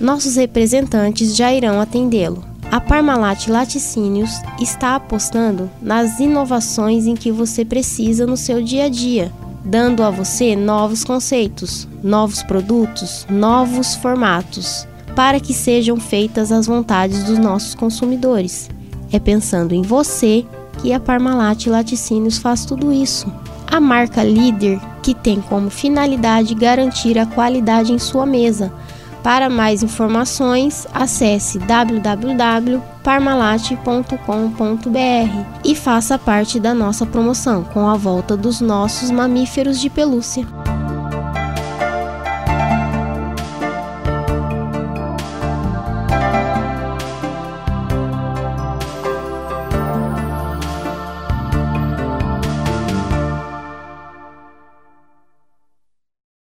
nossos representantes já irão atendê-lo. A Parmalat Laticínios está apostando nas inovações em que você precisa no seu dia a dia, dando a você novos conceitos, novos produtos, novos formatos, para que sejam feitas as vontades dos nossos consumidores. É pensando em você que a Parmalat Laticínios faz tudo isso. A marca líder que tem como finalidade garantir a qualidade em sua mesa. Para mais informações, acesse www.parmalat.com.br e faça parte da nossa promoção com a volta dos nossos mamíferos de pelúcia.